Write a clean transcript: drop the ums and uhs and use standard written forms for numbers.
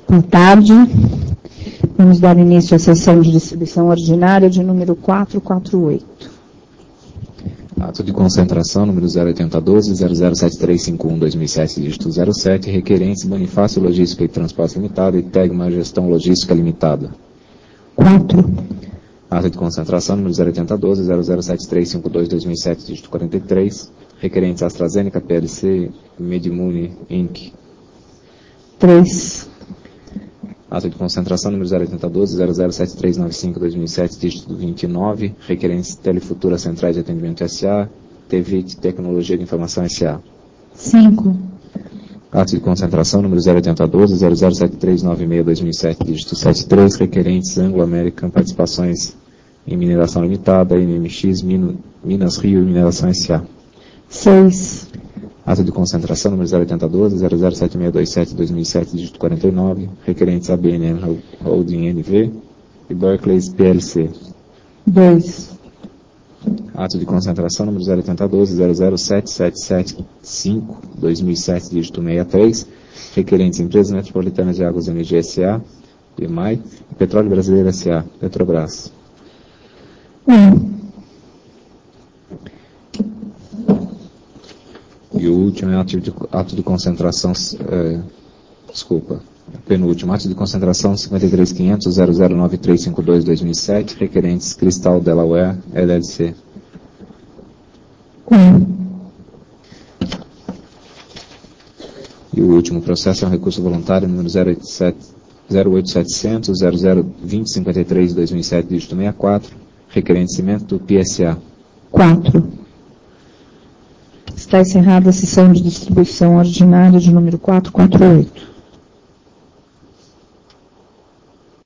Boa tarde. Vamos dar início à sessão de distribuição ordinária de número 448. Ato de concentração, número 08012-007351-2007, dígito 07, requerentes Bonifácio Logística e Transporte Limitada e Tegma Gestão Logística Limitada. 4. Ato de concentração, número 08012-007352-2007, dígito 43, requerentes AstraZeneca PLC e Medimune Inc. 3. Ato de concentração, número 08012-007395-2007, dígito 29, requerentes Telefutura Centrais de Atendimento S.A., TVIT Tecnologia de Informação S.A. 5. Ato de concentração, número 08012-007396-2007, dígito 73, requerentes Anglo American Participações em Mineração Limitada, NMX, Minas Rio e Mineração S.A. 6. Ato de concentração, número 08012-007627-2007, dígito 49, requerentes ABNM Holding NV e Barclays PLC. 2. Ato de concentração, número 08012-007775-2007, dígito 63, requerentes Empresas Metropolitanas de Águas e Energia S.A., EMAI, e Petróleo Brasileiro S.A., Petrobras. 1. E o último é ato de concentração, penúltimo, ato de concentração 53.500.009352-2007, requerentes Cristal Delaware, LLC. 1. E o último processo é um recurso voluntário número 087002053-2007, dígito 64, requerente Cimento PSA. 4. Está encerrada a sessão de distribuição ordinária de número 448.